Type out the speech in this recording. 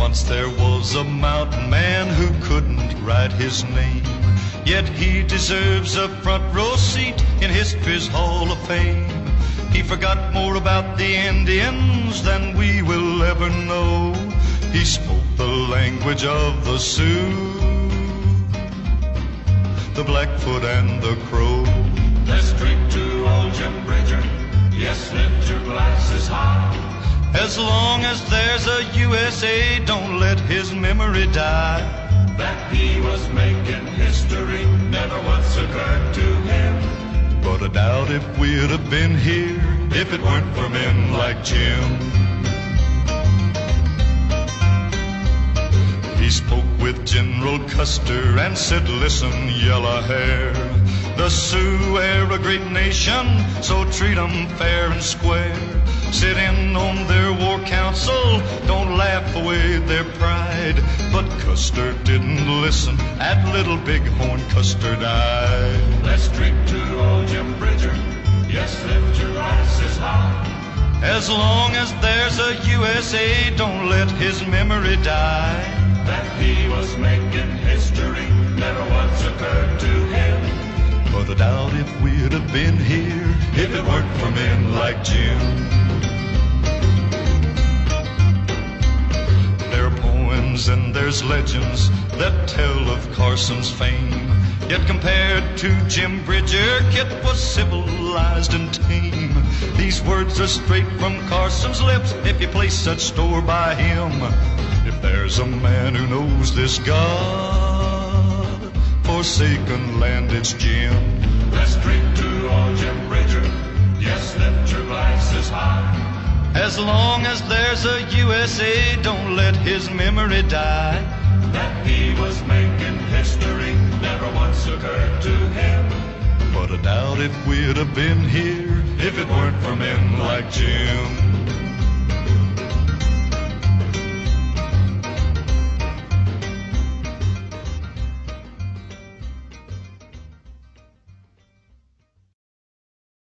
Once there was a mountain man who couldn't write his name, yet he deserves a front row seat in history's Hall of Fame. He forgot more about the Indians than we will ever know. He spoke the language of the Sioux, the Blackfoot and the Crow. Let's drink to old Jim Bridger. Yes, lift your glasses high. As long as there's a USA, don't let his memory die. That he was making history never once occurred to him. But I doubt if we'd have been here if it weren't for men like Jim. He spoke with General Custer and said, listen, yellow hair, the Sioux are a great nation, so treat them fair and square. Sit in on their war council, don't laugh away their pride. But Custer didn't listen, at Little Bighorn Custer died. Let's drink to old Jim Bridger. Yes, lift your glasses high. As long as there's a USA, don't let his memory die. That he was making history never once occurred to him. But I doubt if we'd have been here if it weren't for men like Jim. There are poems and there's legends that tell of Carson's fame. Yet compared to Jim Bridger, Kit was civilized and tame. These words are straight from Carson's lips if you place such store by him. If there's a man who knows this God-forsaken land, it's Jim. Let's drink to old Jim Bridger. Yes, lift your glasses high. As long as there's a USA, don't let his memory die. That he was making history never once occurred to him. But I doubt if we'd have been here if it weren't for men like Jim.